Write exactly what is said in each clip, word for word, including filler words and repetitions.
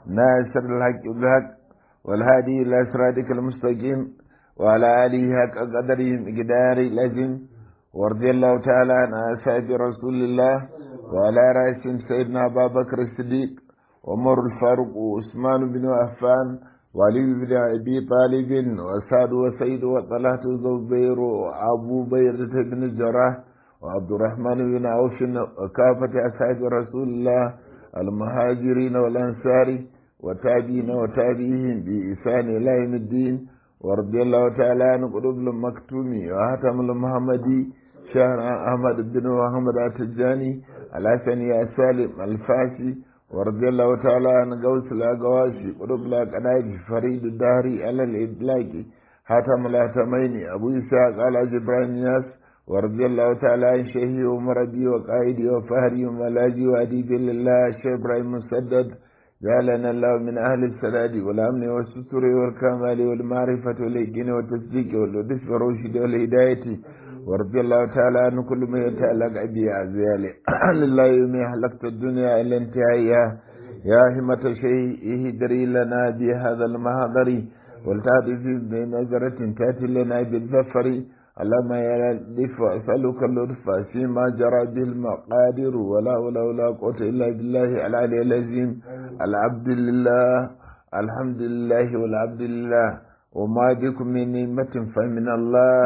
ناصر الحق بالحق والهادي إلى صراطك المستقيم وعلى آله حق قدره مقدار الأزم ورضي الله تعالى عن أصحاب رسول الله وعلى رأسهم سيدنا أبا بكر الصديق وعمر الفاروق وعثمان بن عفان وعلي بن أبي طالب وسعد وسيد وطلحة الزبير وأبو بيرة بن الجراح وعبد الرحمن بن عوف وكافة أصحاب رسول الله المهاجرين والأنصار وتابعين وتابعين بإحسان إلى يوم الدين ورضي الله تعالى عن قلوب المكتومي وهتم المحمدي شهر أحمد بن محمد التجاني الحسني السالم الفاسي ورضي الله تعالى عن غوث الأغواسي قلوب الأقناج فريد الدهري على الإدلاك هتم الهتمين أبو إسحاق على جبران ياس ورضي الله تعالى عن شيخي ومربي وقائدي وفهري وملاجي وأديبي لله الشيخ إبراهيم مسدد جعلنا الله من أهل السداد والأمن والستر والكمال والمعرفة واليقين والتصديق واللطف والرشد والهداية ورضي الله تعالى عن كل ما يتعلق بي عزيالي لله يوم حلقت الدنيا إلى انتهائها يا همة شيء اهدري لنا بهذا المحضر والتعطف بنظرة تأتي لنا بالظفر اللهم يا لطف أسألك اللطف فيما جرى به المقادير ولا ولا ولا قوة إلا بالله العلي العظيم العبد لله الحمد لله والعبد لله وما بكم من نعمة فمن الله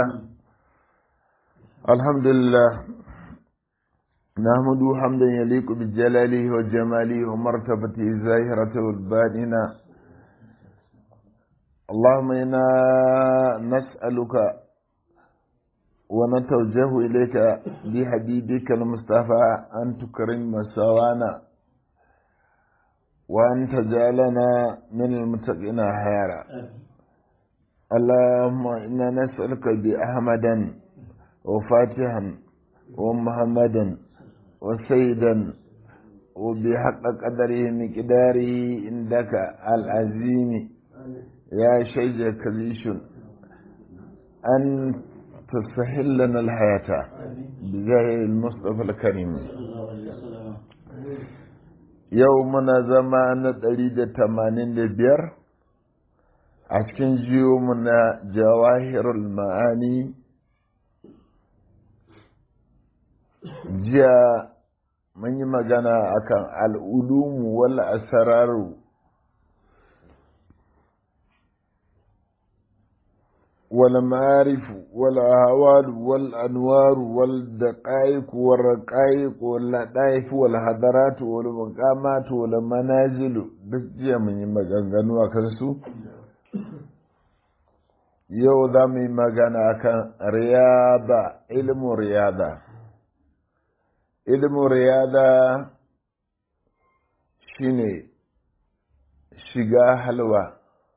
الحمد لله نحمده حمدا يليق بجلاله وجماله ومرتبته الظاهرة والباطنة اللهم إنا نسألك ونتوجه إليك بحبيبك المصطفى أن تكرم مساوانا وأن تجعلنا من المتقين خيرا اللهم إنا نسألك بأحمدا وفاتحا ومحمدا وسيدا وبحق قدره مقداره عندك العظيم يا شيخ كليش أن تسهل لنا الحياة بجاه المصطفى الكريم يومنا زمان دريد تمانين لبير عشكين جيومنا جواهر المعاني جاء من يمغانا أكان العلوم والأسرار والمعارف والأهوال والأنوار والدقائق والرقائق واللطائف والحضارات والمقامات والمنازل بجي من maganganu akan su yau za mu yi magana akan riyada ilmu riyada ilmu riyada shine shiga halwa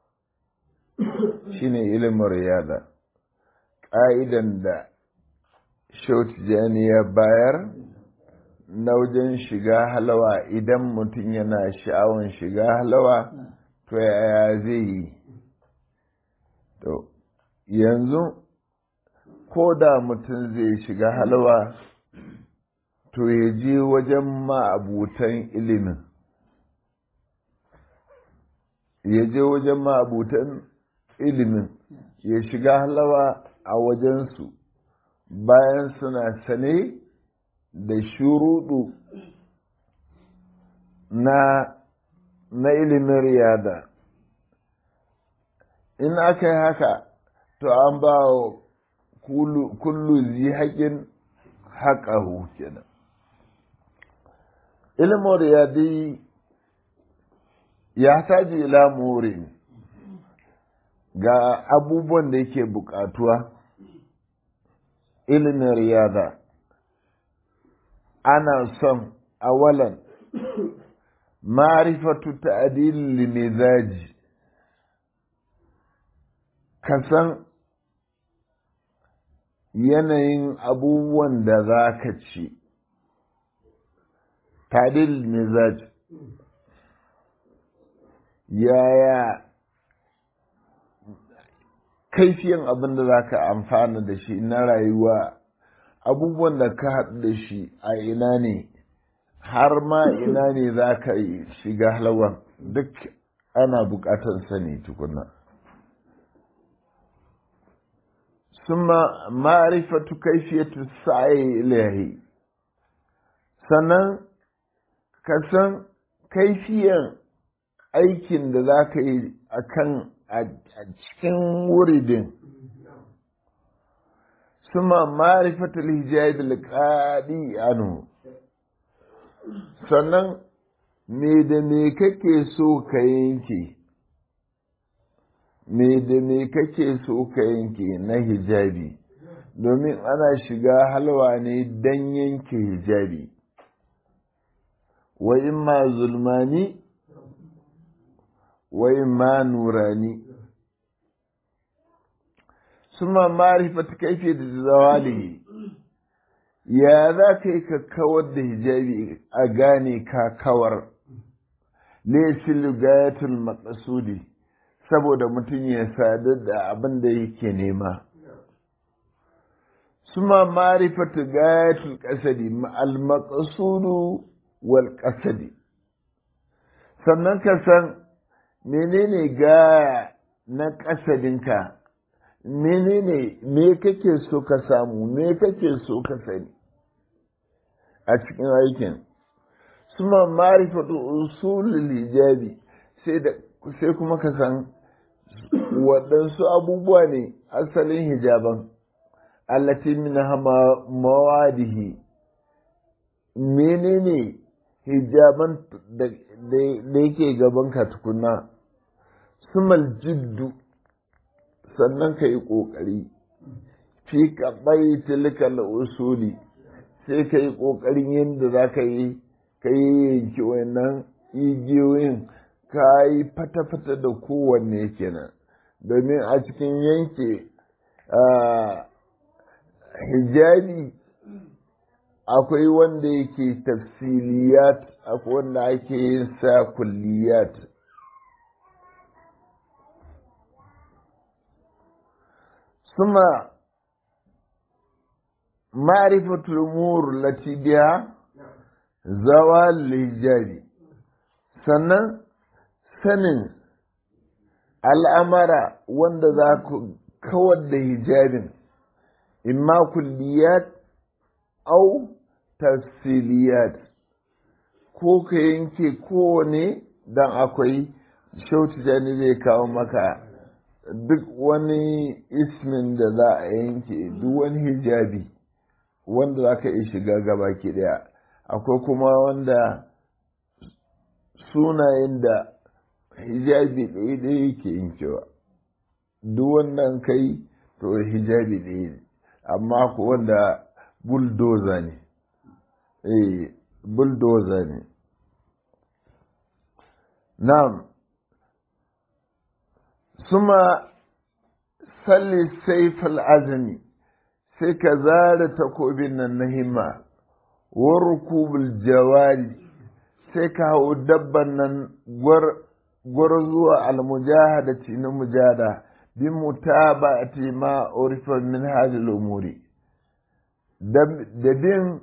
shine ilimin riyada ƙa'idan da shautijani ya bayar na wajen shiga halawa idan mutum yana sha'awan shiga halawa to yaya zai yi to yanzu ko da mutum zai shiga halawa to ya je wajen ma'abutan ilimin ya je wajen ma'abutan ilimin ya shiga halawa a wajensu bayan suna sane da shuruɗu na na ilimin riyada in aka yi haka to an ba kullu zi haƙin haƙahu kenan ilimin riyadi ya taji ila murin ga abubuwan da yake bukatuwa ilimin riyada ana son awalan ma'rifatu ta'dil limizaji kasan yanayin abubuwan da za ka ci ta'dil mizaji yaya kaifiyan abin da za ka amfana da shi na rayuwa abubuwan da ka haɗu da shi a ina ne har ma ina ne za ka shiga halwan duk ana buƙatar sani tukuna. Suma ma'rifatu kaifiyatu sa'i ilahi, sannan ka san kaifiyan aikin da za ka yi a kan a cikin wuridin. Suma ma'rifatu hijabi alqadi anu, sannan me da me kake so ka yanke, me da me kake so ka yanke na hijabi, domin ana shiga halwa ne don yanke hijabi. Wa imma zulmani wa imma nurani. Suma ma'rifatu kaifiyat zawalihi, ya za ka yi ka kawar da hijabi a gane ka kawar. Laysil gayatul maqsudi, saboda mutum ya sadar da abin da yake nema. Suma ma'rifatu gayatul qasadi al maqsudu wal qasadi, sannan ka san menene gaya na kasadinka, menene me kake so ka samu, me kake so ka sani a cikin aikin. Suma ma'rifatu usulul hijabi, sai da sai kuma ka san waɗansu abubuwa ne asalin hijaban, allati min mawadihi, menene hijaban da yake gaban ka tukuna. Sumal jiddu, sannan ka yi ƙoƙari fi kaɓai tilkal usuli, sai ka yi ƙoƙarin yadda za ka yi ka yi yanki wannan igiyoyin, ka yi fata-fata da kowanne kenan, domin a cikin yanke hijabi akwai wanda yake tafsiliyat, akwai wanda ake yin sa kulliyat. Suma ma'rifatul umur lati biha zawal hijabi, sannan sanin al'amara wanda za ku kawar da hijabin, imma kulliyat au tafsiliyat, ko ka yanke kowane, don akwai shauti jani zai kawo maka duk wani ismin da za a yanke, duk wani hijabi wanda za ka iya shiga gaba ki daya. Akwai kuma wanda sunayen da hijabi ɗaya ɗaya yake yankewa, duk wannan kai to hijabi ɗaya ne, amma ku wanda bulldozer ne, eh bulldozer ne. Na'am. Suma salli saifal azmi, sai ka zara takobin nan na himma. Wa rukubul jawari, sai ka hau dabban nan gwar zuwa almujahadati na mujada, bi mutaba'ati ma urifa min hadhihi umuri, da bin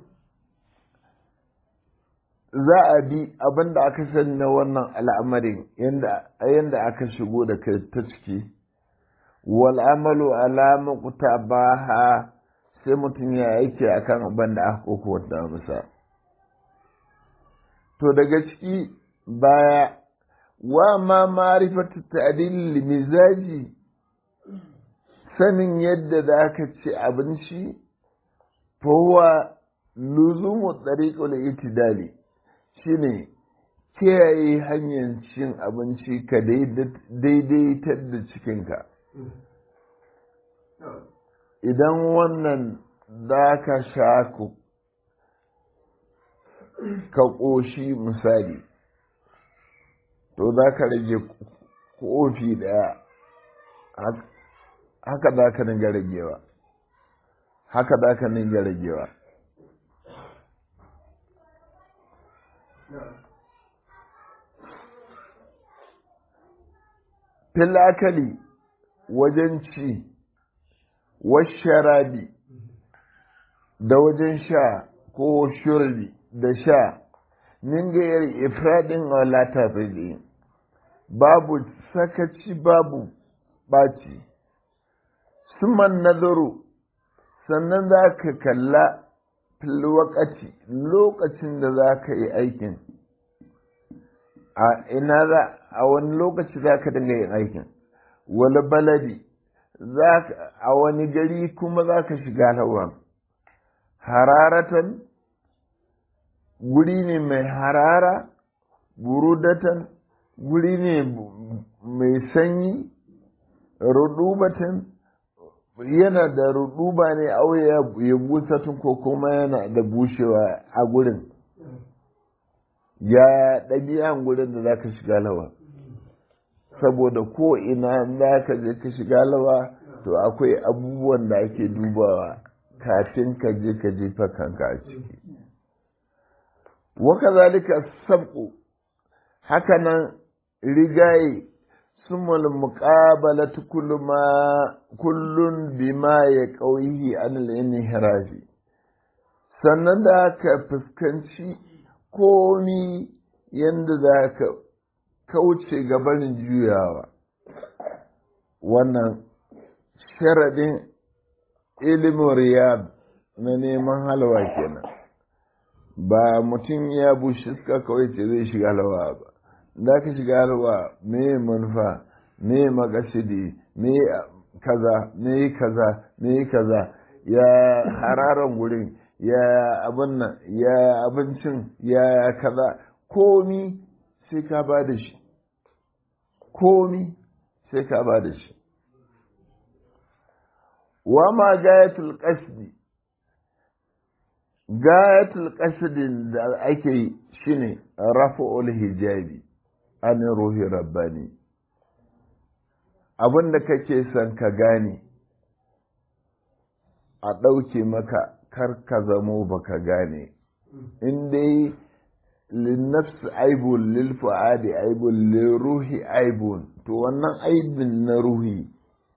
za a bi abin da aka sani na wannan al'amarin yadda aka shigo da kai ta ciki. Wal amalu ala muqtabaha, sai mutum ya aiki akan abin da aka kokowa masa. To daga ciki baya, wa ma ma'rifatu ta'dil mizaji, sanin yadda za ka ci abinci, fa huwa luzumu tariqul itidali, shine kiyaye hanyar cin abinci ka daidaitar da cikinka. Idan wannan za ka sha ka ƙoshi misali, to za ka rage kofi ɗaya, haka za ka ninga ragewa, haka za ka ninga ragewa. Filakali wajen ci, washarabi da wajen sha ko shurbi da sha, min gayar ifradin wala tafidi, babu sakaci babu ɓaci. Suman nazaru sannan za ka kalla filwakaci lokacin da za ka yi aikin, a ina za a wani lokaci za ka dinga yin aikin, wani baladi a wani gari kuma za ka shiga hawa. Hararatan guri ne mai harara, burudatan guri ne mai sanyi, rudubatan yana da ruduba ne auya ya busatun ko kuma yana da bushewa a gurin. Ya ɗabi'an gurin da za ka shiga lawa, saboda ko ina za ka je ka shiga lawa to akwai abubuwan da ake dubawa kafin ka je ka jefa kanka a ciki. Waka zalika sabku hakanan rigaye sumul muqabalatu kullu ma kullun bima ya qawhihi anil inhirafi, sannan da ka fuskanci komi yanda za ka kauce gabanin juyawa. Wannan sharadin ilimin riyad na neman halwa kenan, ba mutum ya bushe suka kawai ce zai shiga halwa ba. Da ka shiga halwa me manufa, me makasidi, me kaza, me kaza, me kaza, ya hararan gurin, ya abin nan, ya abincin, ya kaza, komi sai ka ba da shi, komi sai ka ba da shi. Wa ma gayatul qasdi, gayatul qasdin da ake yi shine rafa'ul hijabi an ruhi rabbani. Abin da kake son ka gane a ɗauke maka kar ka zamo baka gane, in dai linnafs aibun lil fu'adi aibun lil ruhi aibun, to wannan aibin na ruhi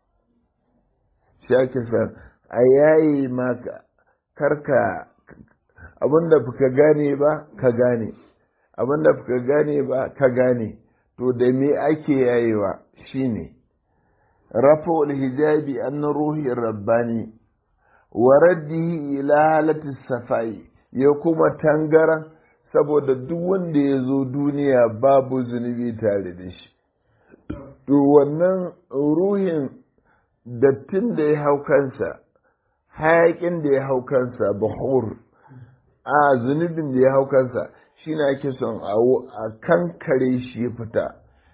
shake san a yayi maka karka abinda baka gane ba ka gane, abinda baka gane ba ka gane. To da me ake yayewa shine rafa'ul hijabi an ruhi rabbani wa raddihi ila halati safai, ya kuma tangaran saboda duk wanda ya zo duniya babu zunubi tare da shi. To wannan ruhin dattin da ya hau kansa, hayakin da ya hau kansa, buhur a zunubin da ya hau kansa shi na ake son a kankare shi ya fita.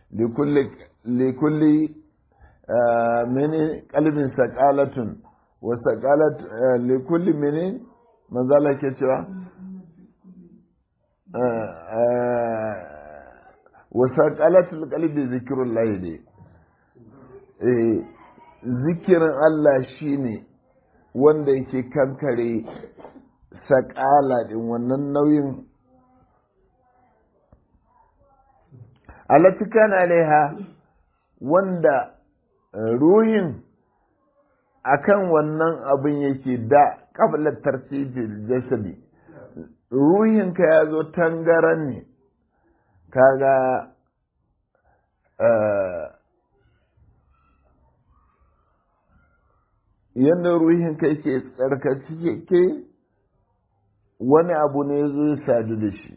likulli mene kalbin sakalatun wa sakalat likulli mene manzala ke cewa wa sakalatul qalbi zikrullahi ne. eh zikirin Allah shine wanda yake kankare sakala din wannan nauyin. alatikan alaiha, wanda ruhin akan wannan abin yake da qabla tartibil jasadi, ruhinka ya zo tangaran ne. Kaga yadda ruhinka yake tsarkace ke wani abu ne zai sadu da shi,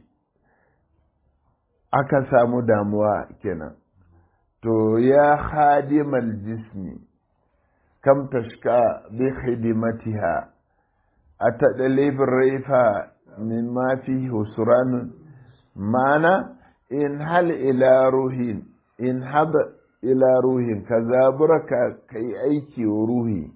aka samu damuwa kenan. To ya khadimal jismi kam tashka bi khidmatiha atadalib raifa mimma fihi husran, mana in hal ila ruhin, in hab ila ruhin, ka zabura ka kai aiki wa ruhi,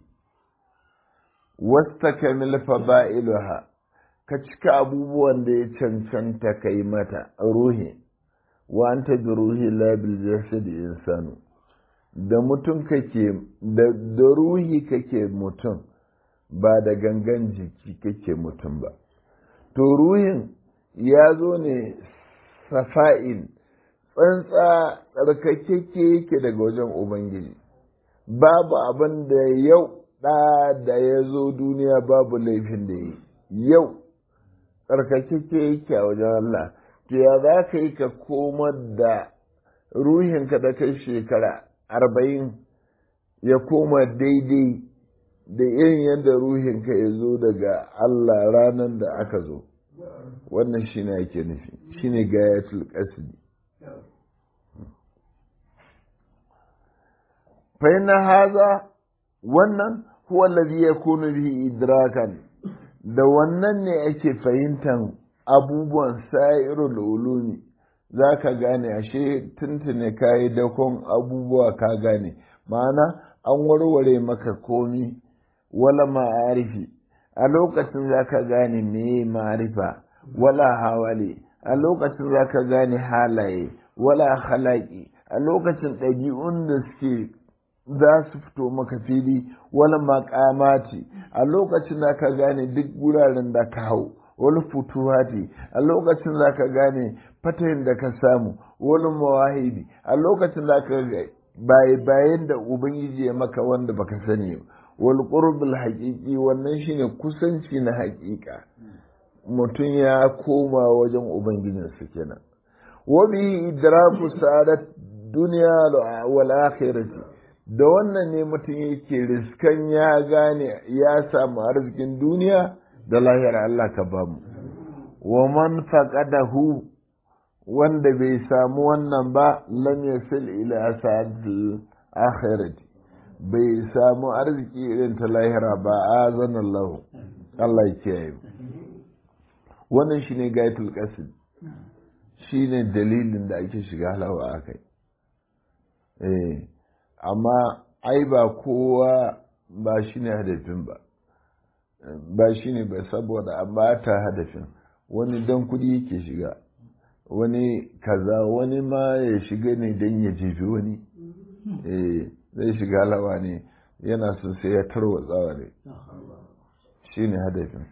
wastakamil fada'ilaha, ka cika abubuwan da ya cancanta kai mata ruhi. Wa anta bi ruhi la bil jasad insanu, da mutum kake da, da ruhi kake mutum, ba da gangan jiki kake mutum ba. To ruhin ya zo ne safa'in, tsantsa tsarkakeke yake daga wajen Ubangiji. Babu abin da yau ɗa da ya zo duniya babu laifin da yi, yau tsarkakeke yake a wajen Allah. To ya za ka yi ka komar da ruhinka da kai shekara arba'in ya koma daidai da irin yadda ruhinka ya zo daga Allah ranar da aka zo. Wannan shi ne ake nufi, shi ne gayatul qasdi. fa inna haza wannan huwa alladhi yakunu bihi idrakan, da wannan ne ake fahimtan abubuwan sa'irul ulumi. Za ka gane ashe tuntune ka yi dakon abubuwa ka gane, ma'ana an warware maka komi. Wala ma'arifi, a lokacin za ka gane meye ma'arifa. Wala hawali, a lokacin za ka gane halaye. Wala halaki, a lokacin ɗabi'un da suke za su fito maka fili. Wala maƙamati, a lokacin za ka gane duk wuraren da ka hau. Wani futuhati, a lokacin za ka gane fatahin da ka samu. Wani mawahibi, a lokacin za ka baye bayan da Ubangiji ya maka wanda baka sani. Wal qurbul haqiqi, wannan shine kusanci na haƙiƙa. Mutum ya koma wajen Ubangijinsa kenan. Wa bi idraku sa'adat dunya wal akhirati, da wannan ne mutum yake riskan ya gane ya samu arzikin duniya da lahira. Allah ka bamu. Wa man faqadahu, wanda bai samu wannan ba, lam yasil ila sa'atil akhirati, bai samu arziki irin ta lahira ba. Azan Allah, Allah ya kiyaye. Wannan shine gayatul qasd, shine dalilin da ake shiga halawa akai. Eh, amma ai ba kowa ba shine hadafin ba. Ba shi ne ba, saboda an ba ta hadafin. Wani dan kudi yake shiga, wani kaza, wani ma ya shiga ne don ya jefi wani. Eh, zai shiga lawa ne, yana so sai ya tarwatsawa ne. Shi ne hadafin.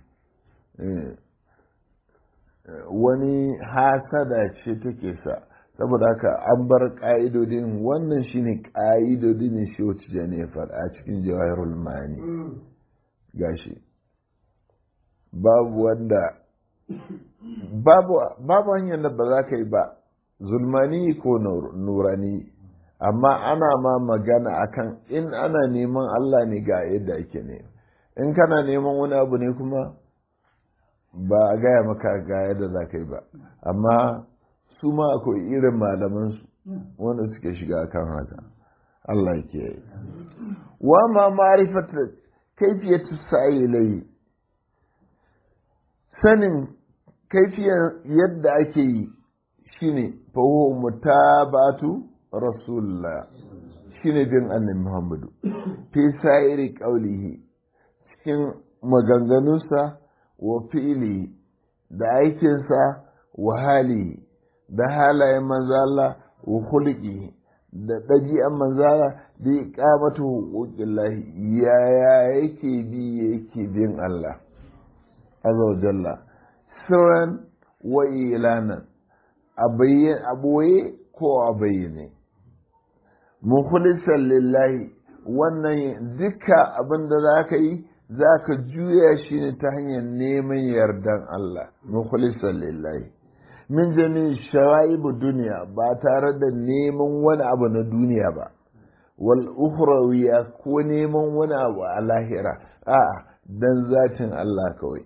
Wani hasada ce take sa, saboda haka an bar ƙa'idodin. Wannan shi ne ƙa'idodin shi wacce jani ya faɗa a cikin Jawahirul Ma'ani. Gashi. Babu wanda babu babu hanyar da ba za ka yi ba, zulmani ko nurani, amma ana ma magana akan in ana neman Allah ne ga yadda ake ne. In kana neman wani abu ne kuma ba a gaya maka ga yadda za ka yi ba, amma su ma akwai irin malamansu wanda suke shiga akan haka. Allah ya kiyaye. Wa ma ma'rifatu kaifiyatu sa'ilai, sanin kaifiyar yadda ake yi shine fawo mutabatu rasulullah, shine bin annabi Muhammadu fi sa'iri qaulihi, cikin maganganunsa, wa fi'li, da aikinsa, wa hali, da halayen manzala, wa khuluqi, da ɗabi'an manzala, da iqamatu huquqillahi, yaya yake bi yake bin Allah azza wa jalla, sirran wa ilanan, a boye ko a bayyane, mukhlisan lillahi. Wannan duka abin da za ka yi za ka juya shi ne ta hanyar neman yardan Allah, mukhlisan lillahi, min jami shawaibu duniya, ba tare da neman wani abu na duniya ba, wal ukhrawiya, ko neman wani abu a lahira, a dan zatin Allah kawai.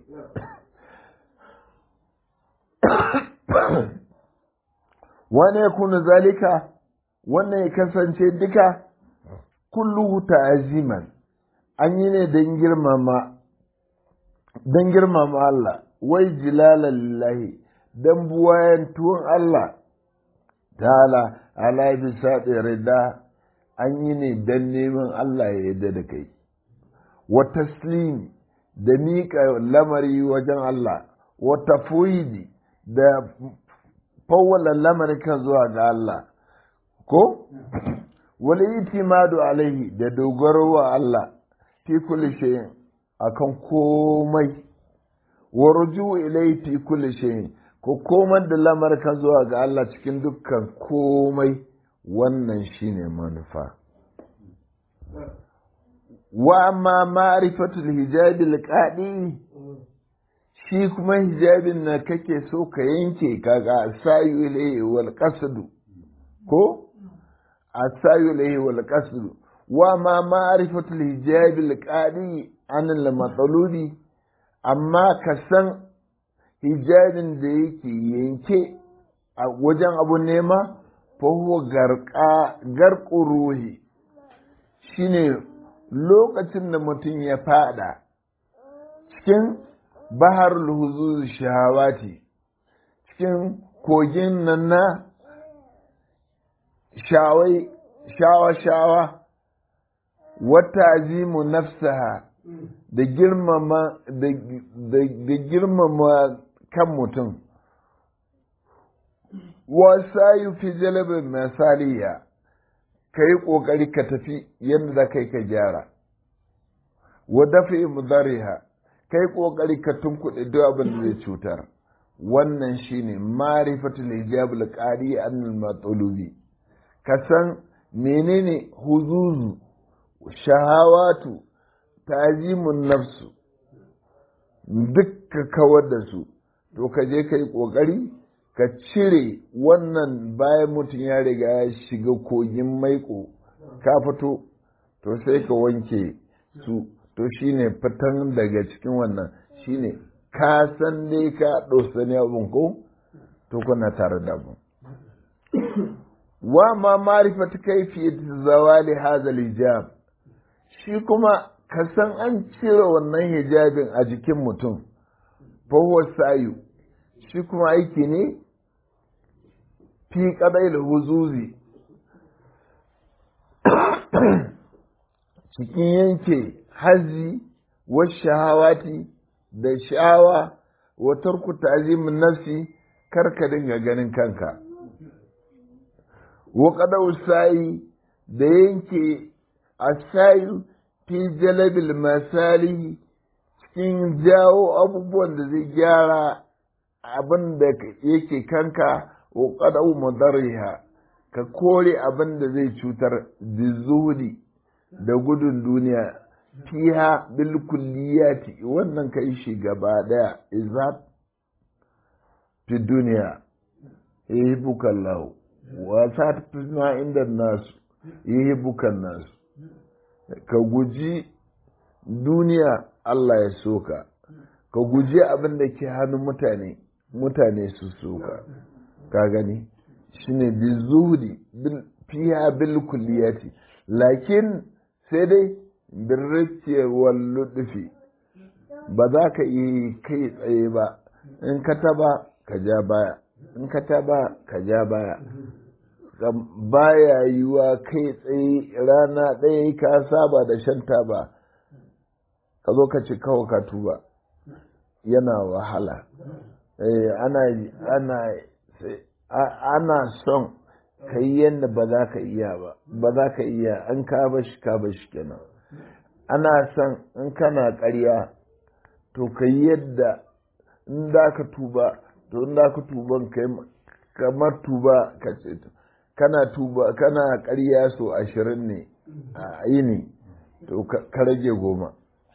Wani ya kuna zalika, wannan ya kasance duka kulluhu ta'aziman, an yi ne don girmama don girmama Allah, wai jilala lillahi, don buwayen tuwon Allah ta'ala, ala bisa rida, an yi ne don neman Allah ya yarda da kai, wa taslim, da miƙa lamari wajen Allah, wa tafwidi, da fawwala lamarin kan zuwa ga Allah, ko wal itimadu alaihi, da dogaro wa Allah fi kulli shay'in, akan komai, wa ruju ilaihi fi kulli shay'in, ko komar da lamarin kan zuwa ga Allah cikin dukkan komai. Wannan shine manufa. Wa amma ma'rifatul hijabil qadi, shi kuma hijabin na kake so ka yanke, kaga sayu ilai wal qasdu, ko asayu ilayhi wal qasd wa ma ma'rifatul hijab al qadi an al matlubi amma ka san hijabin da yake yanke a wajen abu nema fa huwa garqa garqu ruhi shine lokacin da mutum ya fada cikin baharul huzuz shahawati cikin kogin nan na shawai shawa-shawa wata azimu nafsaha da girmama da girmama kan mutum wasa yi fi jalabin misaliya ka yi ƙoƙari ka tafi yadda za ka yi ka gyara wa dafi mudariha ka yi ƙoƙari ka tunkuɗe duk abin da zai cutar wannan shine marifatul hijabul qadi an al-matlubi ka san menene huzuzu shahawatu tazimun nafsu duk ka kawar da su to ka je ka yi ƙoƙari ka cire wannan bayan mutum ya riga ya shiga kogin maiko ka fito to sai ka wanke su to shine fitan daga cikin wannan shine ka san dai ka ɗosa ne abin ko to kuna tare da mu wa ma marifat kayfiyat zawali hadha hijab shi kuma ka san an cire wannan hijabin a jikin mutum fa huwa sayu shi kuma aiki ne fi qadail huzuzi cikin yanke hazi wa shahawati da sha'awa wa tarku ta'zimin nafsi karka dinga ganin kanka wa qadau sayi da yanke asayu fi jalabil masali cikin jawo abubuwan da zai gyara abin da yake kanka wa qadau mudariha ka kore abin da zai cutar bizuhudi da gudun duniya fiha bil kulliyati wannan kai shi gaba daya izat fi duniya yuhibbuka Allah wa satfina inda nasu yuhibbuka nasu ka guji duniya Allah ya soka ka guji abin da ke hannun mutane mutane su soka ka gani shine bizuhudi bil fiha bil kulliyati lakin sai dai birrike walludufi ba za ka yi kai tsaye ba in ka taba ka ja baya in ka taba ka ja baya baya yiwa kai tsaye rana ɗaya ka saba da shan taba ka zo ka ci kawai ka tuba yana wahala ana ana ana son ka yi yadda ba za ka iya ba ba za ka iya an ka bashi ka bashi kenan ana son in kana ƙarya to ka yi yadda in za ka tuba to in za ka tuban kamar tuba ka ce kana tuba kana ƙarya so ashirin ne a yini to ka rage goma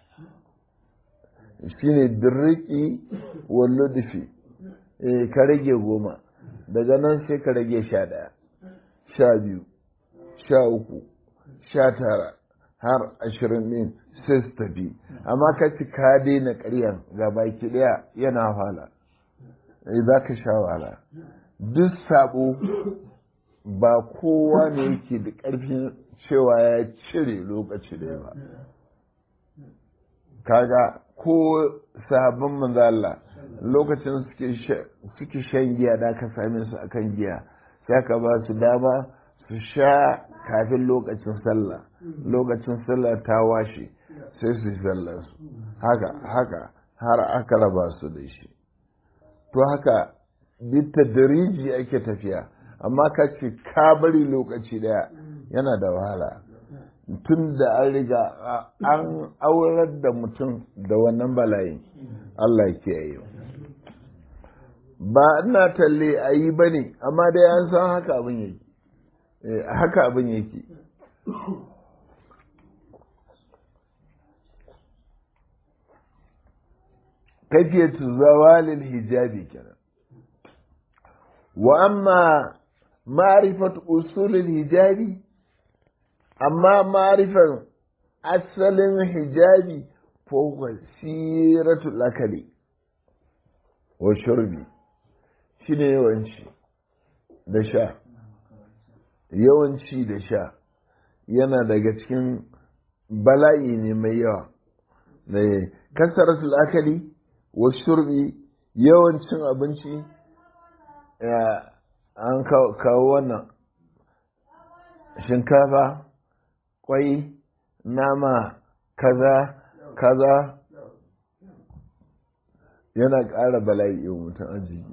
shine dirriki wallo dufi ka rage goma daga nan sai ka rage sha ɗaya sha biyu sha uku sha tara har ashirin ɗin sai su tafi amma ka ci ka daina ƙaryan ga baki ɗaya yana wahala za ka sha wahala duk sabo ba kowa ne yake da ƙarfin cewa ya cire lokaci ɗaya ba kaga ko sahabban manzo Allah lokacin suke shan giya da aka same su akan giya sai ka ba su dama su sha kafin lokacin sallah lokacin sallah ta washe sai su yi sallar su haka haka har aka raba su da shi to haka bitta dariji ake tafiya amma ka ce ka bari lokaci daya yana da wahala tun da an riga an aurar da mutum da wannan bala'in Allah ya kiyaye ba ina talle a yi ba ne amma dai an san haka abin yake haka abin yake kafiyatu zawalil hijabi kenan wa amma ma'rifat usulul hijabi, amma ma'rifan asalin hijabi fawqa siratul akali wa shurbi, shine yawanci da sha, yawanci da sha yana daga cikin bala'i ne mai yawa. da kasaratul akali wa shurbi, yawancin abinci, an kawo wannan shinkafa, kwai, nama, kaza kaza, yana ƙara bala'i wa mutum a jiki.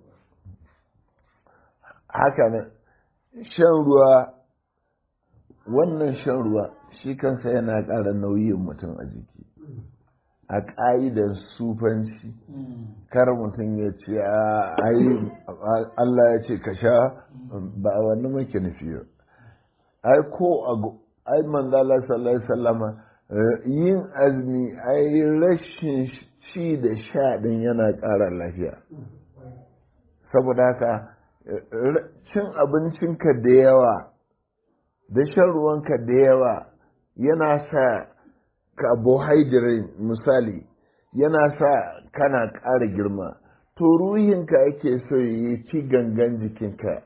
Haka nan shan ruwa, wannan shan ruwa shi kansa yana ƙara nauyin mutum a jiki. A ƙa'idar sufanci, kar mutum ya ce ai Allah ya ce ka sha, ba a wani muke nufi ba. Ai ko ai manzala sallallahu alaihi wasallama yin azumi, ai rashin ci da sha din yana ƙara lafiya. Saboda haka cin abincinka da yawa da shan ruwanka da yawa yana sa carbohydrate misali, yana sa kana ƙara girma. To ruhinka ake so yi ci gangan jikinka,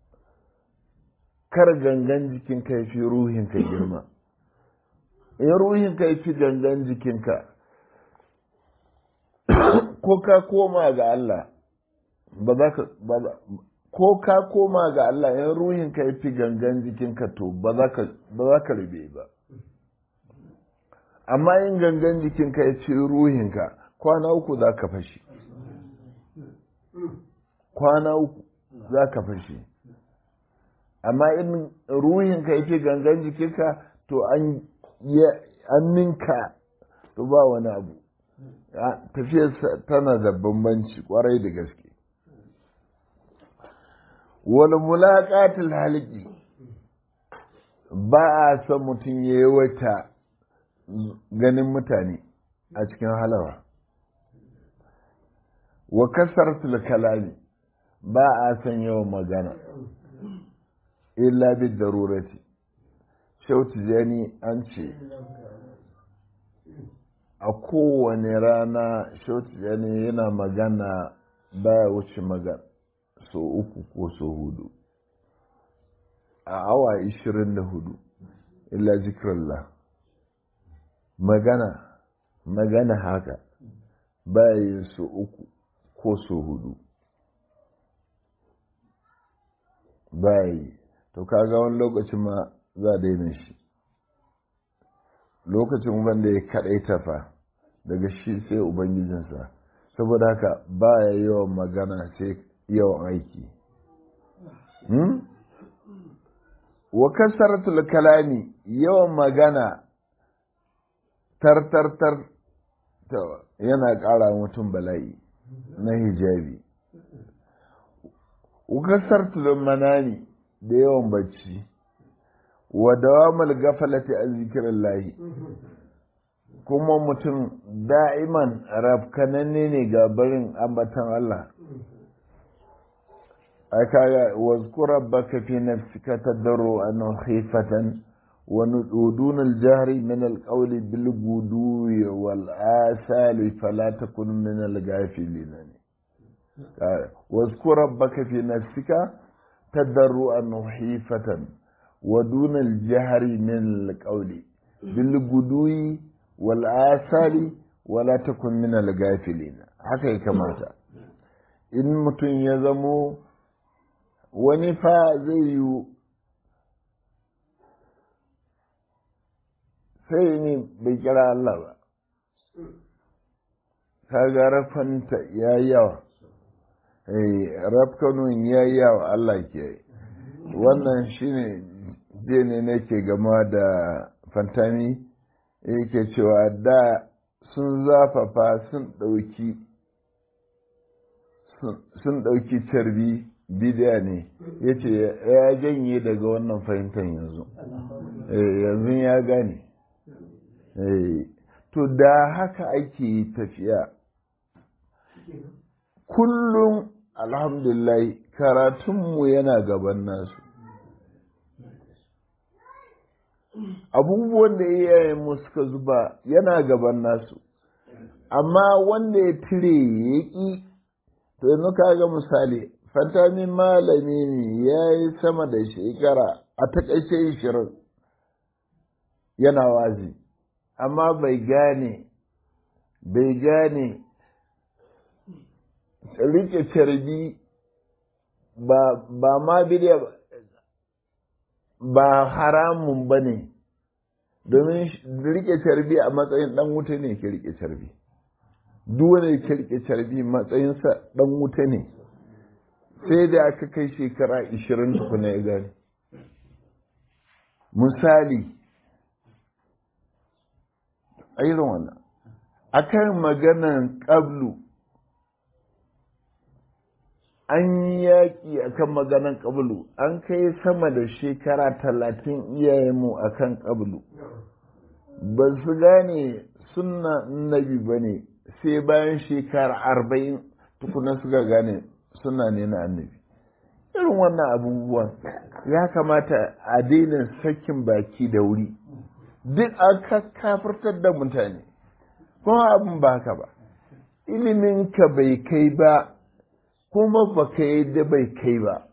kar gangan jikinka ya fi ruhinka girma. In ruhinka ya fi gangan jikinka, ko ka koma ga Allah ba za ka ko ka koma ga Allah, in ruhinka ya fi gangan jikinka to ba za ka rube ba. Amma in gangan jikinka ya fi ruhinka, kwana uku za ka fashi, kwana uku za ka fashi. Amma in ruhinka ya fi gangan jikinka to an ninka, to ba wani abu. Tafiyar tana da bambanci kwarai da gaske. Wani mulaƙatul haliki, ba a son mutum ya yi wata ganin mutane a cikin halawa. Wa kasartul kalami, ba a son yawan magana illa bi darurati. Shautu jani an ce a kowane rana shautu jani yana magana baya wuce magana so uku ko so hudu a awa ishirin da hudu, illa zikrallah. Magana, magana haka baya yin so uku ko so hudu, baya yi. To kaga wani lokacin ma za a daina shi, lokacin wanda ya kaɗai tafa daga shi sai ubangijinsa. Saboda haka baya yawan magana sai yawan aiki. hmm? Wa kasaratul kalami, yawan magana tartartar yana ƙara mutum bala'i na hijabi. Wa kasaratul manani, da yawan bacci. Wa dawamal gafalati an zikrillahi, kuma mutum da'iman rafkananne ne ga barin ambatan Allah. Aka wazkur rabbaka fi nafsika tadarruan wa khifatan wa dun al-jahri min al-qawli bil gudwi wal asali fala takun min al-ghafilin. Wazkur rabbaka fi nafsika tadarruan wa khifatan wa dun al-jahri min al-qawli bil gudwi wal asali wala takun min al-ghafilin. Haka ya kamata in mutum ya zamo. Wani fa zai yi sai ne bai kira Allah ba, kaga rafanta ya yawa, rafkanun ya yawa Allah ke. Wannan shine je ne nake gama da fantami yake cewa da sun zafafa sun ɗauki sun ɗauki carbi bidiya ne, ya ce ya janye daga wannan fahimtar yanzu, yanzu ya gane. To da haka ake tafiya kullum, alhamdulillah karatunmu yana gaban nasu abubuwan da iyayenmu suka zuba yana gaban nasu amma wanda ya tire ya ƙi to yanzu kaga misali fantami malami ne ya yi sama da shekara a takaice ishirin yana wazi amma bai gane bai gane rike carbi ba ba ma bidiya ba haramun ba ne domin rike carbi a matsayin dan wuta ne ke rike carbi duk wanda ke rike carbi matsayinsa dan wuta ne sai da aka kai shekara ishirin tukuna ya gane misali a irin wannan akan maganan ƙablu an yi yaƙi akan maganan ƙablu an kai sama da shekara talatin iyayenmu akan ƙablu ba su gane sunna nabi ba ne sai bayan shekara arba'in tukuna suka gane suna ne na annabi irin wannan abubuwan ya kamata a daina sakin baki da wuri duk an kafirtar da mutane kuma abin ba ka ba iliminka bai kai ba kuma ba ka yi da bai kai ba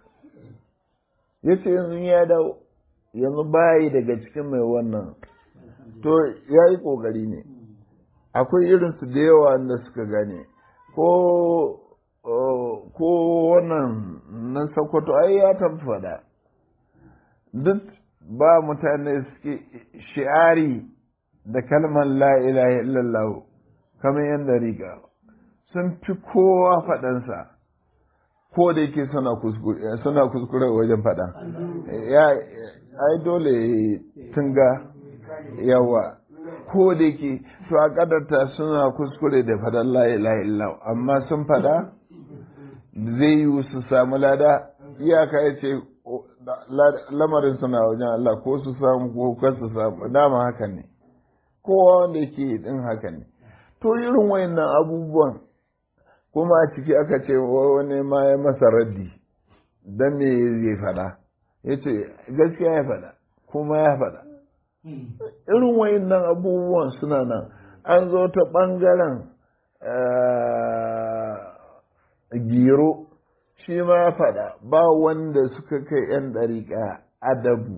ya ce yanzu ya dawo yanzu bayi daga cikin mai wannan to ya yi ƙoƙari ne akwai irinsu da yawa wanda suka gane ko ko wannan nan sakwato ai ya tabbata duk ba mutane suke shi'ari da kalmar la ilaha illallah kamar yadda riga sun fi kowa faɗansa ko da yake suna kuskure suna kuskure wajen faɗa ya ai dole tunga yawa ko da yake to a kadarta suna kuskure da faɗan la ilaha illallah amma sun faɗa zai yi su samu lada iyaka ya ce lamarin suna wajen Allah ko su samu ko kar su samu dama haka ne kowa wanda yake din haka ne to irin wayannan abubuwan kuma a ciki aka ce wani ma ya masa raddi dan me zai fada ya ce gaskiya ya fada kuma ya fada irin wayannan abubuwan suna nan an zo ta ɓangaren giro shi ma faɗa ba wanda suka kai 'yan ɗariƙa adabu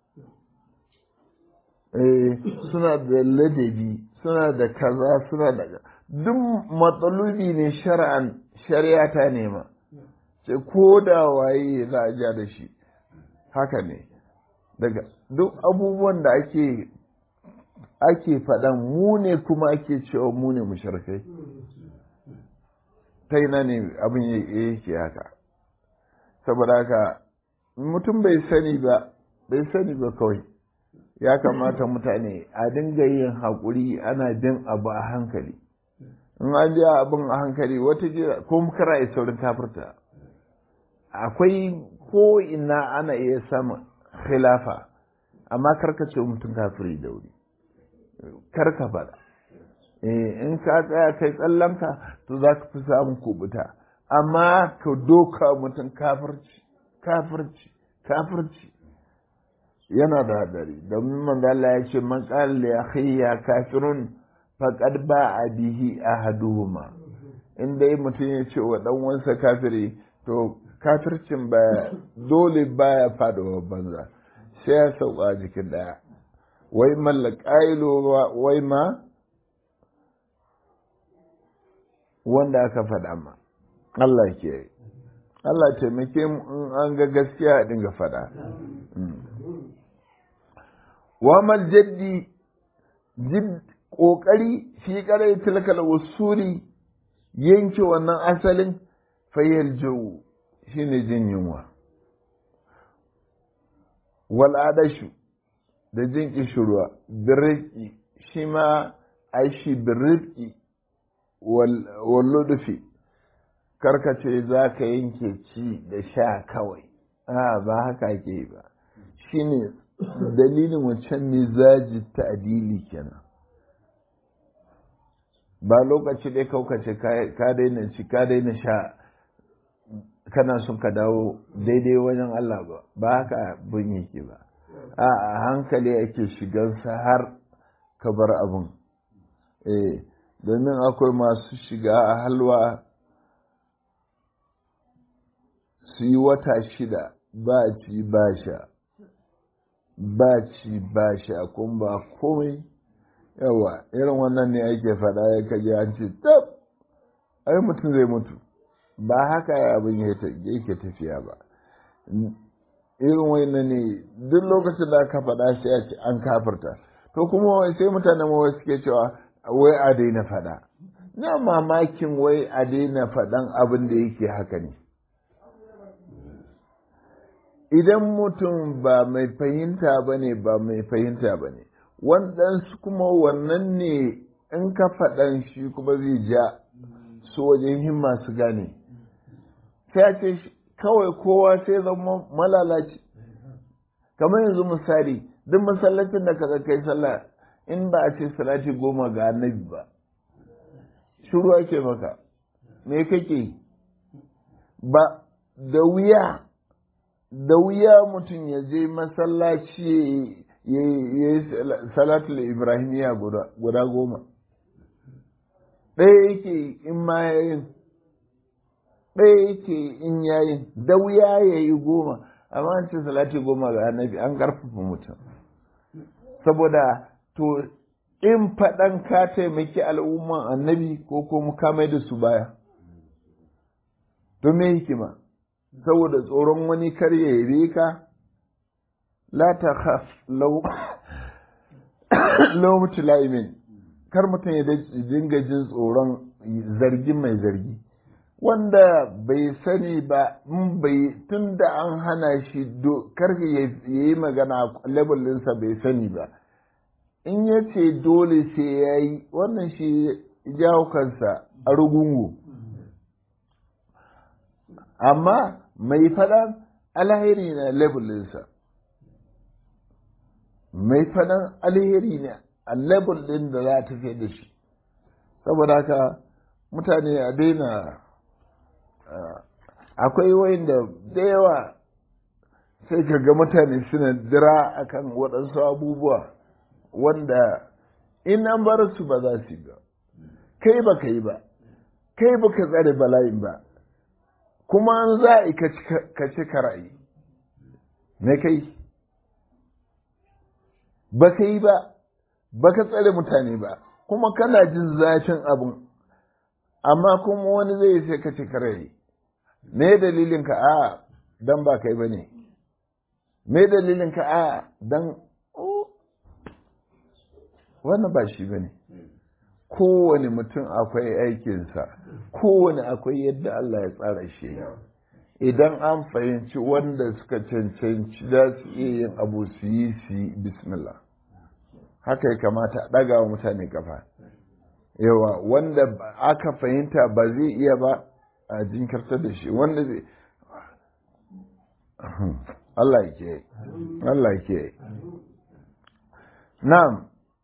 suna da ladabi suna da kaza suna da duk matsalubi ne shari'an shari'a ta nema ce ko da waye za a ja da shi haka ne daga duk abubuwan da ake ake faɗan mu ne kuma ake cewa mu ne mushrikai ta ina ne abin yake haka saboda haka mutum bai sani ba bai sani ba kawai ya kamata mutane a dinga yin haƙuri ana bin abu a hankali in an ji abin a hankali wata jira ko kara ya saurin kafirta akwai ko ina ana iya samun khilafa amma karkace mutum kafiri da wuri karka faɗa in ka tsaya kai tsallanka to za ka fi samun kubuta amma ka doka mutum kafirci kafirci kafirci yana da hadari domin manzo Allah ya ce man qala li akhiya kafirun faqad ba'a bihi ahaduhuma in dai mutum ya ce wa dan wansa kafiri to kafircin ba dole baya fadawa banza sai ya sauka jikin daya wai mallaqailu wai ma wanda aka faɗa ma Allah ke Allah taimake mu in an ga gaskiya a dinga faɗa wa mal jaddi jid kokari fi qarai tilkal usuli yanke wannan asalin fayyal jawu shine jin yunwa wal adashu da jin kishirwa birriki shi ma aishi birriki walludufi karkace za ka yanke ci da sha kawai a ba haka ke ba shine dalilin wancan mizaji ta'dili kenan ba lokaci dai kaukace ka daina ci ka daina sha kana son ka dawo daidai wajen Allah ba ba haka bin yake ba a hankali ake shigansa har ka bar abin eh domin akwai masu shiga a halwa su yi wata shida ba ci ba sha ba ci ba sha kuma ba komai yawa irin wannan ne ake faɗa ya kaji an ce tab ai mutum zai mutu ba haka abin yake tafiya ba irin wannan ne duk lokacin da aka faɗa shi a ce an kafarta to kuma sai mutane mawai suke cewa wai a daina faɗa na mamakin wai a daina faɗan abin da yake haka ne idan mutum ba mai fahimta ba ne ba mai fahimta ba ne waɗansu kuma wannan ne in ka faɗan shi kuma zai ja su wajen himma su gane sai a ce kawai kowa sai zama malalaci kamar yanzu misali duk masallacin da kaga kai sallah in ba a ce salati goma ga annabi ba shiru ake maka me kake ba da wuya da wuya mutum ya je masallaci ya yi salatul ibrahimiyya guda goma ɗaya yake in ma yayin ɗaya yake in yayin da wuya ya yi goma amma an ce salati goma ga annabi an ƙarfafa mutum saboda to in faɗan ka taimaki al'umman annabi ko kuma ka mai da su baya to me hikima saboda tsoron wani kar ya yabe ka la ta khaf law law mutulaimin kar mutum ya dinga jin tsoron zargin mai zargi wanda bai sani ba in bai tunda an hana shi kar ya yi magana level ɗinsa bai sani ba in ya ce dole sai ya yi wannan shi jawo kansa a rugungu amma mai faɗan alheri na lebulinsa mai faɗan alheri ne a lebul ɗin da za a tafiye da shi saboda haka mutane a daina akwai wayin da da yawa sai ka ga mutane suna dira akan waɗansu abubuwa wanda in an bar su ba za su yi ba kai ba ka yi ba kai ba ka tsare bala'in ba kuma an za a yi ka ci karayi me kai ba ka yi ba ba ka tsare mutane ba kuma kana jin zafin abin amma kuma wani zai yi sai ka ci karayi me dalilin ka a dan ba kai ba ne me dalilin ka a dan wannan ba shi ba ne kowane mutum akwai aikinsa kowane akwai yadda Allah ya tsara shi idan an fahimci wanda suka cancanci za su iya yin abu su yi su yi bismillah haka ya kamata a ɗaga wa mutane kafa yawa wanda aka fahimta ba zai iya ba a jinkirta da shi wanda zai Allah ya ke Allah ya ke na'am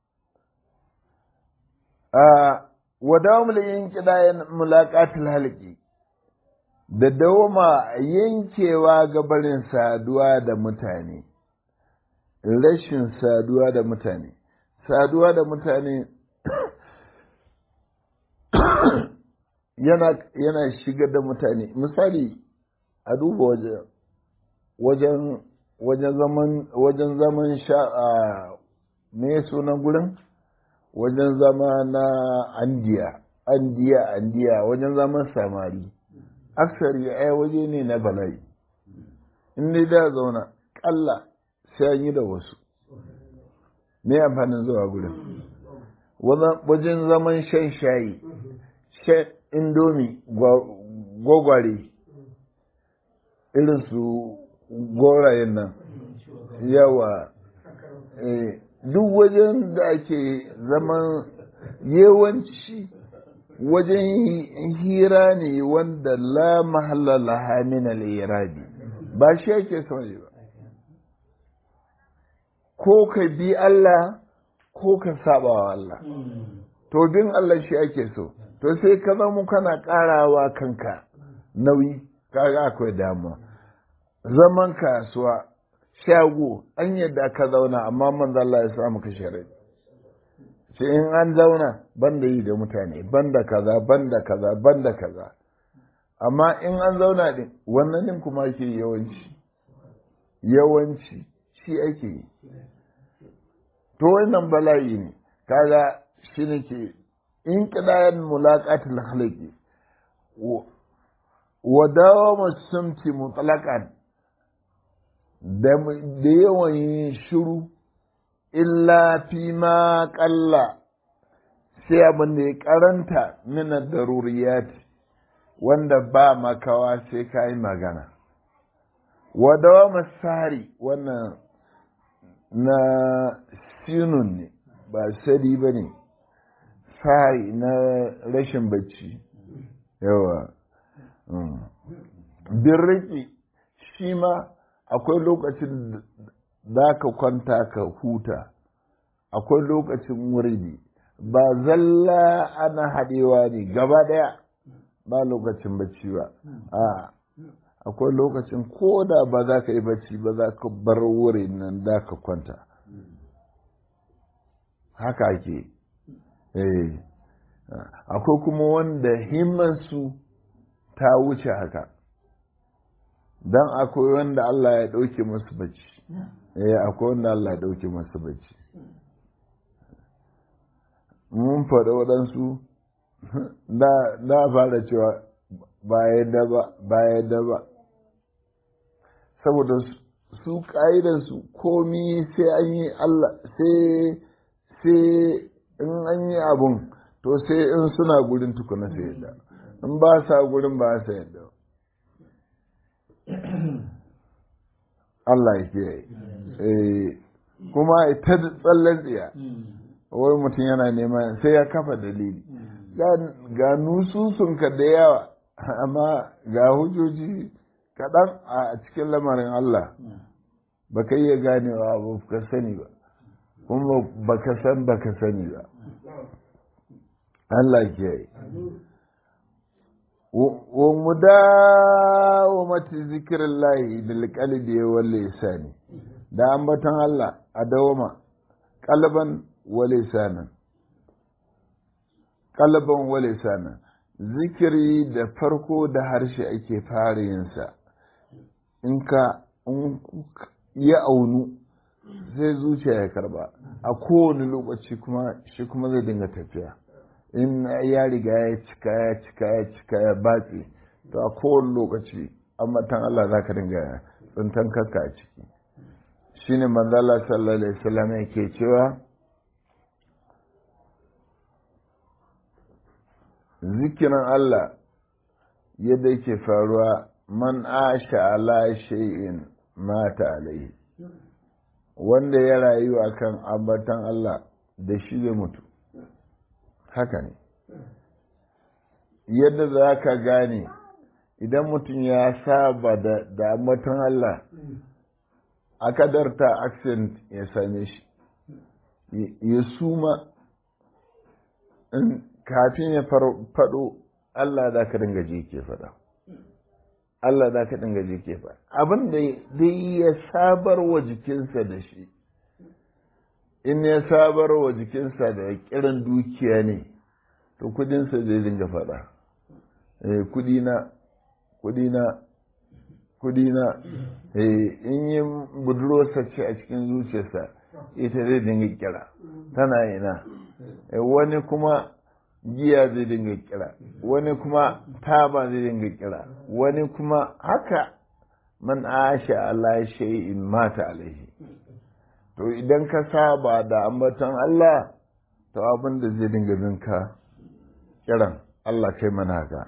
wa dawamul yanqidayan mulaqatul halqi da dawama yankewa ga barin saduwa da mutane rashin saduwa da mutane saduwa da mutane yana yana shigar da mutane misali a duba waje wajen wajen zaman wajen zaman sha me sunan gurin wajen zama na andiya andiya andiya wajen zaman samari aksari ai waje ne na bala'i in dai da zauna kalla sai an yi da wasu me amfanin zuwa gurin wajen zaman shan shayi shan indomi gwagware irin su gorayen nan yawa duk wajen da ake zaman yawanci wajen hira ne wanda la mahalla laha min al-irabi ba shi ake son ba ko ka bi Allah ko ka saba wa Allah to bin Allah shi ake so to sai ka zama kana karawa kanka nauyi kaga akwai damuwa. Zaman kasuwa shago an yadda ka zauna amma manzo Allah ya samu ka shari'a sai in an zauna banda yi da mutane banda kaza banda kaza banda kaza amma in an zauna din wannan din kuma ke yawanci yawanci shi ake yi to wannan bala'i ne kaga shi ne ke in kidayan mulaqatul khalqi wa dawama sumti mutlaqan da yawan yin shiru illa fi ma ƙalla sai abin da ya karanta mina daruriyat wanda ba makawa sai ka yi magana wadawa masari wannan na sinun ne ba sadi ba ne sari na rashin bacci yawa birriki shi ma akwai lokacin da ka kwanta ka huta akwai lokacin wuridi ba zalla ana haɗewa ne gaba ɗaya ba lokacin bacci ba a akwai lokacin ko da ba za ka yi bacci ba za ka bar wurin nan da ka kwanta haka ake eh akwai kuma wanda himmansu ta wuce haka dan akwai wanda Allah ya ɗauke masu bacci eh akwai wanda Allah ya ɗauke masu bacci mun faɗa waɗansu da fara cewa ba yadda ba ba yadda ba saboda su ƙa'idansu komi sai an yi Allah sai sai in an yi abun to sai in suna gurin tukuna sai yadda in ba sa gurin ba sa yadda Allah ya kiyaye kuma ita tsallen tsiya wai mutum yana nema sai ya kafa dalili ga nususunka da yawa amma ga hujjoji kaɗan a cikin lamarin Allah ba ka iya ganewa ba ka sani ba kuma ba ka san ba ka sani ba Allah ke yi wa mudawamati zikirin lahi bil qalbi wal lisani da ambaton Allah a dawama qalban wa lisanan qalban wa lisanan zikiri da farko da harshe ake fara yin sa in ka in ya aunu zai zuciya ya karba a kowane lokaci kuma shi kuma zai dinga tafiya in ya riga ya cika ya cika ya cika ya batse to a kowane lokaci ambatan Allah za ka dinga tsintan kanka a ciki shine manzo Allah sallallahu alaihi wasallam yake cewa zikirin Allah yadda yake faruwa man asha ala shay'in mata alaihi wanda ya rayu akan ambatan Allah da shi zai mutu haka ne yadda za ka gane idan mutum ya saba da ambatan Allah a kadarta accent ya same shi ya suma kafin ya faɗo Allah za ka dinga ji ke faɗa Allah za ka dinga ji ke faɗa abin da dai ya sabar wa jikinsa da shi in ya sabar wa jikinsa da kiran dukiya ne to kudinsa zai dinga faɗa eh kudina kudina kudina eh in yi budurwarsa ce a cikin zuciyarsa ita zai dinga kira tana ina eh, wani kuma giya zai dinga kira wani kuma taba zai dinga kira wani kuma haka man asha Allah shay'in mata alaihi to idan ka saba da ambaton Allah to abin da zai dinga binka kiran Allah kai mana haka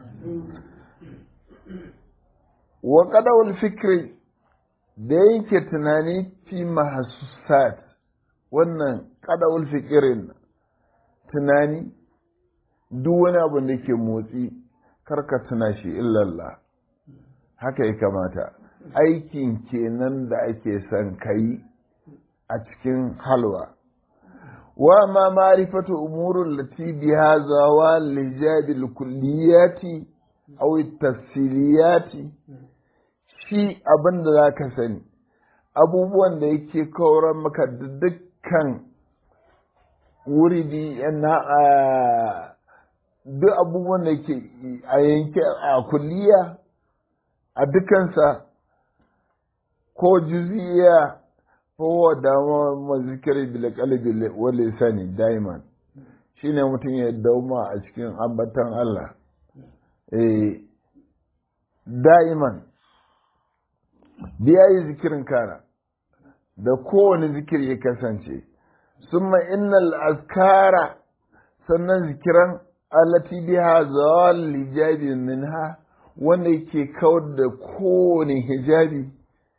wa qadawul fikri da yake tunani fi mahsusat wannan qadawul fikrin tunani duk wani abu da ke motsi karka tuna shi illallah haka ya kamata aikin kenan da ake son kai a cikin halwa wa ma ma'rifatu umurul lati biha zawal lijabil kulliyati aw tafsiliyati shi abin da za ka sani abubuwan da yake kawar maka da dukkan wuridi na duk abubuwan da ke a yanke a kulliya a dukansa ko juziya ko dama mazikiri bil qalbi wal lisani daiman shine mutum ya dauma a cikin ambatan Allah eh daiman biya yi zikirin kana da kowane zikiri ya kasance summa innal azkara sannan zikiran allati biha zawal hijabi minha wanda yake kawar da kowane hijabi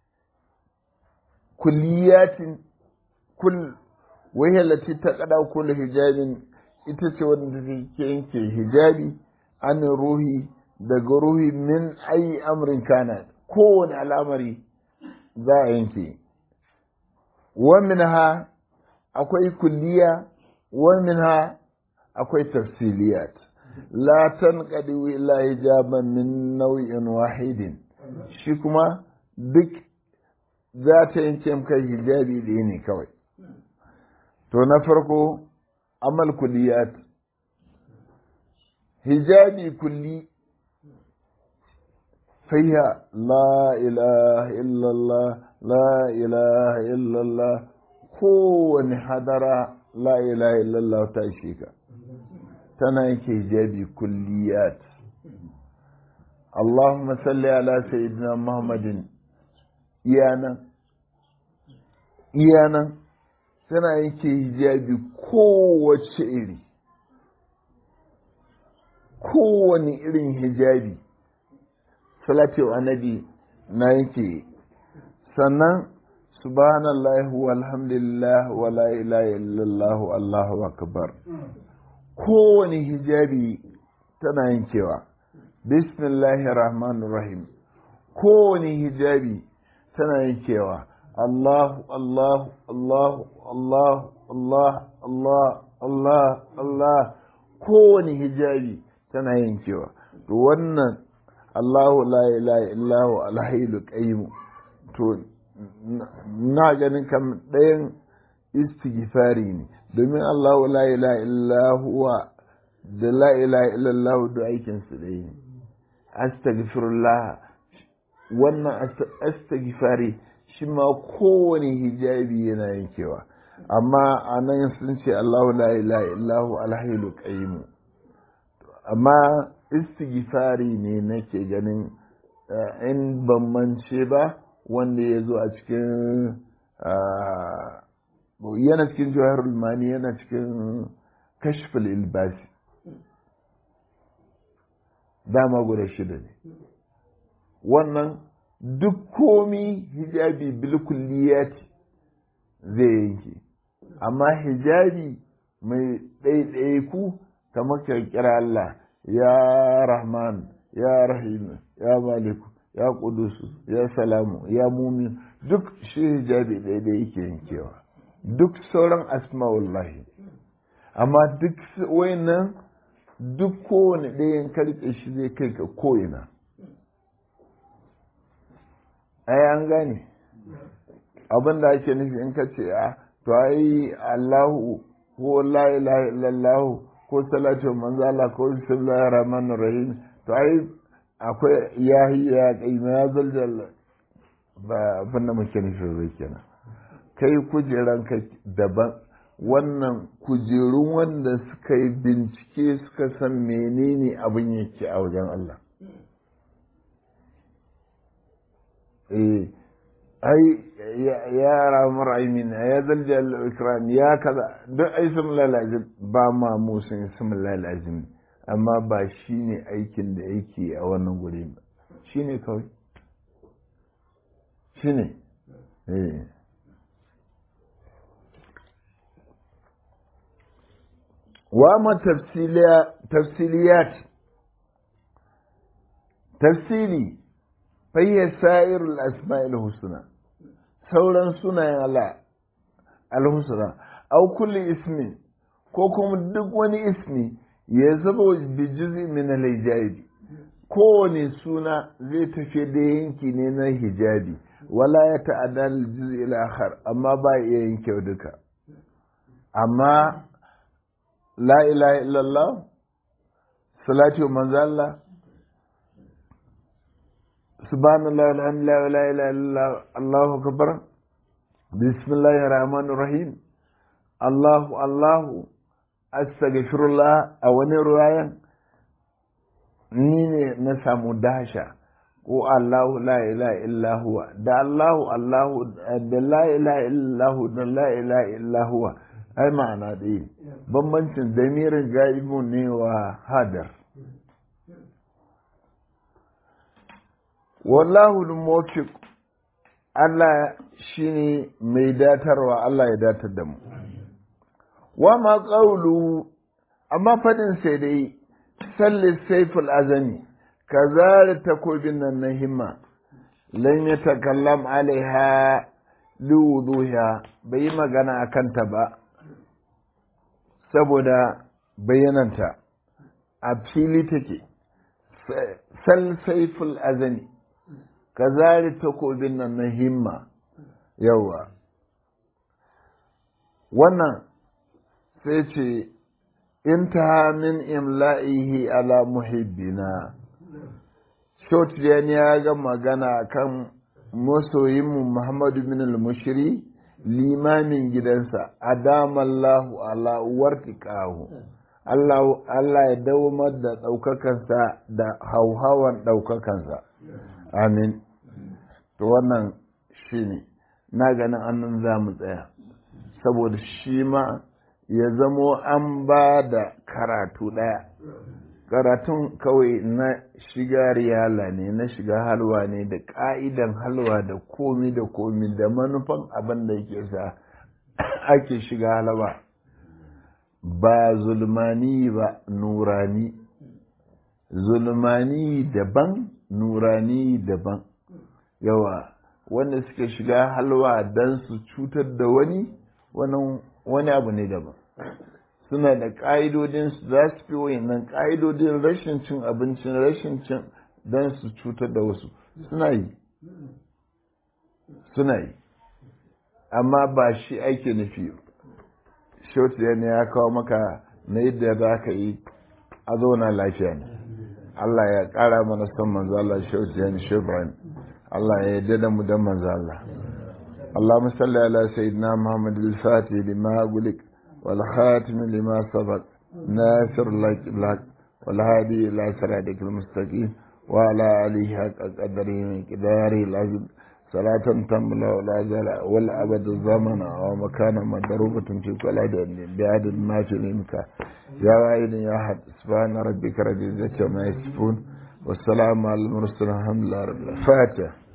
kulliyatin kul wahiyar lati ta kada kullu hijabin ita ce wanda take yanke hijabi an ruhi daga ruhi min ayi amrin kana kowane al'amari za a yanke wa minha akwai kulliya wa minha akwai tafsiliyat la tanqadi illa hijaban min nau'in wahidin shi kuma duk za ta yanke maka hijabi ɗaya ne kawai to na farko amal kulliyat hijabi kulli فيها لا إله إلا الله لا إله إلا الله كون حضر لا إله إلا الله تعيشيك تنايك هجابي كليات اللهم صل على سيدنا محمد إيانا إيانا تنايك هجابي كوة شئري كون إرين هجابي salati wa annabi na yake sannan subhanallah walhamdulillah wa la ilaha illallah allahu akbar kowane hijabi tana yankewa bismillahir rahmanir rahim kowane hijabi tana yankewa allah allah allah allah allah allah allah allah kowane hijabi tana yankewa to wannan Allahu la ilaha illahu alhayyul qayyum to na ganin kam ɗayan istighfari ne domin Allahu la ilaha illahu da la ilaha illallah da aikin su ɗaya ne astaghfirullah wannan astaghfari shi ma kowane hijabi yana yankewa amma anan sun ce Allahu la ilaha illahu alhayyul qayyum amma istighfari ne nake ganin in ban mance ba wanda ya zo a cikin yana cikin jawahirul mani yana cikin kashful ilbasi dama guda shida ne wannan duk komi hijabi bilkulliyati zai yanke amma hijabi mai ɗaiɗaiku kamar kira Allah ya rahman ya rahim ya maliku ya kudusu ya salamu ya mumin duk shi hijabi ɗaya da yake yankewa duk sauran asma'ullahi amma duk wayannan duk kowane ɗayan karɓe shi zai kai ka ko'ina ai an gane abin da ake nufi in ka ce a to ai Allahu ko la ilaha illallah ko salatu manzala ko bismillahir rahmanir rahim to ai akwai yahi ya kaima ya zaljal ba abin da muke nufi zai kenan kai kujeran ka daban wannan kujerun wanda suka yi bincike suka san menene abin yake a wajen Allah eh ai ya ramar aimin ya zaljal ikram ya kaza duk ai sun lalazim ba ma musun sun lalazim amma ba shine aikin da yake a wannan guri ba shine kawai shine eh wa ma tafsiliya tafsiliyat tafsili fayya sa'irul asma'il husna sauran sunayen Allah al-husna aw kulli ismi ko kuma duk wani ismi ya zaba bi juz'i min al-hijabi kowane suna zai tafi da yanki ne na hijabi wala ya ta'addal juz'il akhar amma ba iya yanke duka amma la ilaha illallah salatu wa manzo Allah subhanallahi walhamdulillah wa la ilaha illallah Allahu akbar bismillahir rahmanir rahim Allahu Allahu astaghfirullah a wani ruwayan ni ne na samu dasha ko Allahu la ilaha illa huwa da Allahu Allahu da la ilaha illa hu da la ilaha illa huwa ai ma'ana dai bambancin damirin gaibu ne wa hadar wallahu al-muwaffiq Allah shine mai datarwa Allah ya datar da mu wa ma qawlu amma fadin sai dai salli sayful azami kazar takobin nan na himma lan yatakallam alaiha liwuduha bai magana akan ta ba saboda bayyananta a fili take sal sayful azami kazar takobin nan na himma yawa wannan sai ce intaha min imla'ihi ala muhibbina Shotiyani ya ga magana kan masoyinmu Muhammadu bin al-Mushri limamin gidansa adamallahu ala wartiqahu Allah Allah ya dawamar da daukakansa da hauhawan daukakansa amin to wannan shine na ganin annan za mu tsaya saboda shi ma ya zamo an ba da karatu ɗaya karatun kawai na shiga riyala ne na shiga halwa ne da ƙa'idan halwa da komi da komi da manufan abin da yake sa ake shiga halwa ba zulmani ba nurani zulmani daban nurani daban yawa wanda suke shiga halwa don su cutar da wani wani abu ne daban suna da ƙa'idodin su za su fi wayannan ƙa'idodin rashin cin abincin rashin cin don su cutar da wasu suna yi suna yi amma ba shi ake nufi shautu ne ya kawo maka na yadda za ka yi a zauna lafiya ne Allah ya ƙara mana son manzo Allah shautu ya ni shebran Allah ya yarda da mu don manzo Allah اللهم صل على سيدنا محمد الفاتح لما أقولك والخاتم لما سبق ناصر لك لك والهادي إلى صراطك المستقيم وعلى آله حق قدره من قداره العظيم صلاة تملا ولا زال والأبد الزمن ومكان مضروبة في كل عدد بعدد ما في الإمكان يا واحد يا أحد سبحان ربك رب العزة عما يصفون والسلام على المرسلين الحمد لله رب العالمين. فاتح.